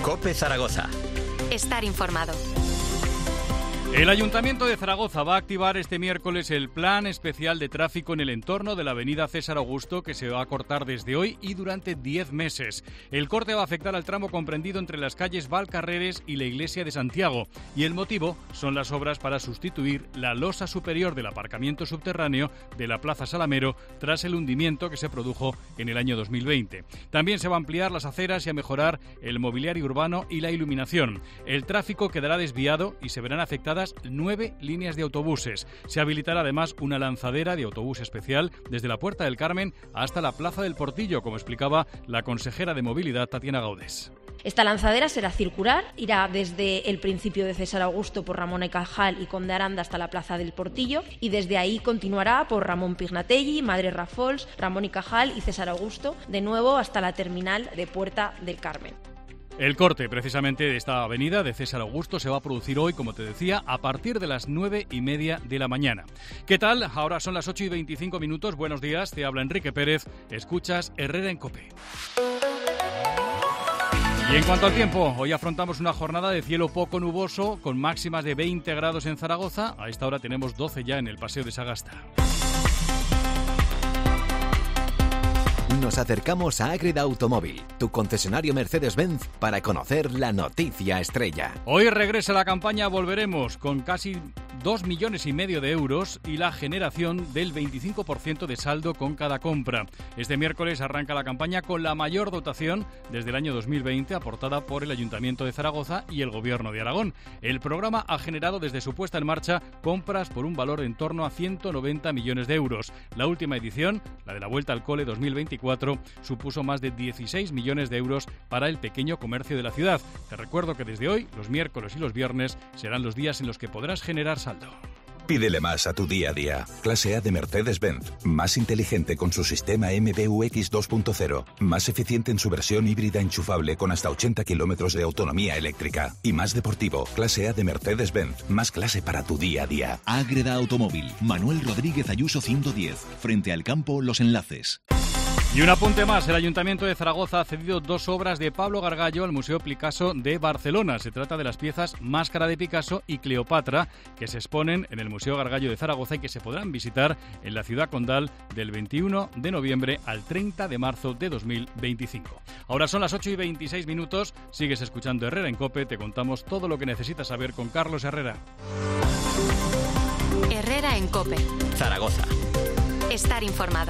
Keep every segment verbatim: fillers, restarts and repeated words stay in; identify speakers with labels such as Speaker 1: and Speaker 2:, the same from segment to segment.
Speaker 1: COPE Zaragoza.
Speaker 2: Estar informado.
Speaker 3: El Ayuntamiento de Zaragoza va a activar este miércoles el plan especial de tráfico en el entorno de la avenida César Augusto, que se va a cortar desde hoy y durante diez meses. El corte va a afectar al tramo comprendido entre las calles Valcarreres y la Iglesia de Santiago, y el motivo son las obras para sustituir la losa superior del aparcamiento subterráneo de la Plaza Salamero tras el hundimiento que se produjo en el año dos mil veinte. También se va a ampliar las aceras y a mejorar el mobiliario urbano y la iluminación. El tráfico quedará desviado y se verán afectadas nueve líneas de autobuses. Se habilitará además una lanzadera de autobús especial desde la Puerta del Carmen hasta la Plaza del Portillo, como explicaba la consejera de Movilidad, Tatiana Gaudés.
Speaker 4: Esta lanzadera será circular, irá desde el principio de César Augusto por Ramón y Cajal y Conde Aranda hasta la Plaza del Portillo, y desde ahí continuará por Ramón Pignatelli, Madre Rafols, Ramón y Cajal y César Augusto, de nuevo hasta la terminal de Puerta del Carmen.
Speaker 3: El corte, precisamente, de esta avenida de César Augusto se va a producir hoy, como te decía, a partir de las nueve y media de la mañana. ¿Qué tal? Ahora son las ocho y veinticinco minutos. Buenos días, te habla Enrique Pérez. Escuchas Herrera en COPE. Y en cuanto al tiempo, hoy afrontamos una jornada de cielo poco nuboso, con máximas de veinte grados en Zaragoza. A esta hora tenemos doce ya en el Paseo de Sagasta.
Speaker 5: Nos acercamos a Ágreda Automóvil, tu concesionario Mercedes-Benz, para conocer la noticia estrella.
Speaker 3: Hoy regresa la campaña Volveremos, con casi dos millones y medio de euros y la generación del veinticinco por ciento de saldo con cada compra. Este miércoles arranca la campaña con la mayor dotación desde el año dos mil veinte, aportada por el Ayuntamiento de Zaragoza y el Gobierno de Aragón. El programa ha generado desde su puesta en marcha compras por un valor en torno a ciento noventa millones de euros. La última edición, la de la Vuelta al Cole dos mil veinticuatro, supuso más de dieciséis millones de euros para el pequeño comercio de la ciudad. Te recuerdo que desde hoy, los miércoles y los viernes serán los días en los que podrás generar saldo.
Speaker 6: Pídele más a tu día a día. Clase A de Mercedes-Benz. Más inteligente con su sistema M B U X dos punto cero. Más eficiente en su versión híbrida enchufable con hasta ochenta kilómetros de autonomía eléctrica. Y más deportivo. Clase A de Mercedes-Benz. Más clase para tu día a día.
Speaker 7: Ágreda Automóvil. Manuel Rodríguez Ayuso ciento diez. Frente al campo Los Enlaces.
Speaker 3: Y un apunte más, el Ayuntamiento de Zaragoza ha cedido dos obras de Pablo Gargallo al Museo Picasso de Barcelona. Se trata de las piezas Máscara de Picasso y Cleopatra, que se exponen en el Museo Gargallo de Zaragoza y que se podrán visitar en la ciudad condal del veintiuno de noviembre al treinta de marzo de dos mil veinticinco. Ahora son las ocho y veintiséis minutos, sigues escuchando Herrera en COPE, te contamos todo lo que necesitas saber con Carlos Herrera.
Speaker 2: Herrera en COPE.
Speaker 1: Zaragoza.
Speaker 2: Estar informado.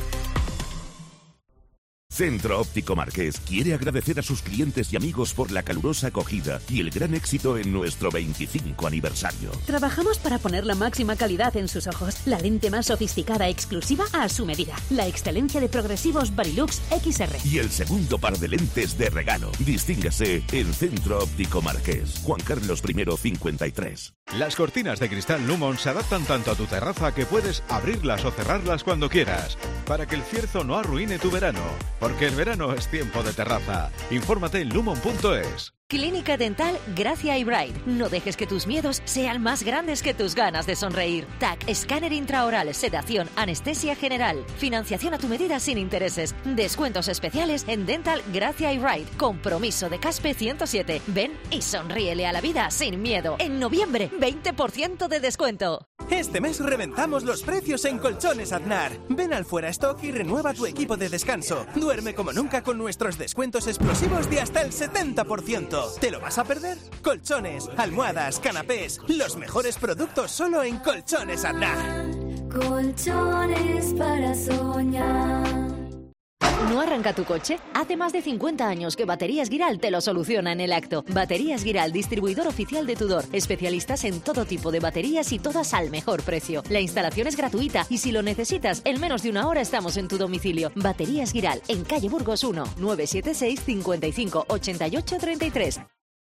Speaker 8: Centro Óptico Marqués quiere agradecer a sus clientes y amigos por la calurosa acogida y el gran éxito en nuestro veinticinco aniversario.
Speaker 9: Trabajamos para poner la máxima calidad en sus ojos, la lente más sofisticada e exclusiva a su medida, la excelencia de progresivos Varilux X R.
Speaker 8: Y el segundo par de lentes de regalo. Distíngase en Centro Óptico Marqués. Juan Carlos primero cincuenta y tres.
Speaker 10: Las cortinas de cristal Lumon se adaptan tanto a tu terraza que puedes abrirlas o cerrarlas cuando quieras, para que el cierzo no arruine tu verano. Porque el verano es tiempo de terraza. Infórmate en lumon punto es.
Speaker 9: Clínica Dental Gracia Eyebright. No dejes que tus miedos sean más grandes que tus ganas de sonreír. T A C, escáner intraoral, sedación, anestesia general. Financiación a tu medida sin intereses. Descuentos especiales en Dental Gracia Eyebright. Compromiso de Caspe ciento siete. Ven y sonríele a la vida sin miedo. En noviembre, veinte por ciento de descuento.
Speaker 11: Este mes reventamos los precios en Colchones Aznar. Ven al Fuera Stock y renueva tu equipo de descanso. Duerme como nunca con nuestros descuentos explosivos de hasta el setenta por ciento. ¿Te lo vas a perder? Colchones, almohadas, canapés, los mejores productos solo en Colchones Aznar.
Speaker 12: Colchones para soñar.
Speaker 9: ¿No arranca tu coche? Hace más de cincuenta años que Baterías Guiral te lo soluciona en el acto. Baterías Guiral, distribuidor oficial de Tudor. Especialistas en todo tipo de baterías y todas al mejor precio. La instalación es gratuita y si lo necesitas, en menos de una hora estamos en tu domicilio. Baterías Guiral, en calle Burgos uno, nueve siete seis, cincuenta y cinco, ochenta y ocho, treinta y tres.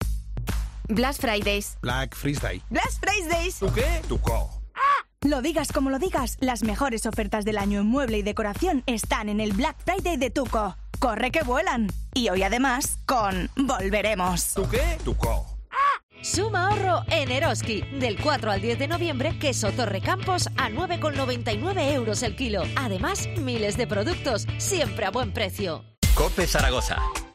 Speaker 2: Black Fridays.
Speaker 13: Black Friday.
Speaker 2: Black Fridays.
Speaker 13: ¿Tú qué? Tu co.
Speaker 14: Lo digas como lo digas, las mejores ofertas del año en mueble y decoración están en el Black Friday de Tuco. ¡Corre que vuelan! Y hoy además con Volveremos.
Speaker 13: ¿Tú qué? Tuco.
Speaker 9: Suma ahorro en Eroski. Del cuatro al diez de noviembre, queso Torre Campos a nueve con noventa y nueve euros el kilo. Además, miles de productos, siempre a buen precio.
Speaker 1: COPE Zaragoza.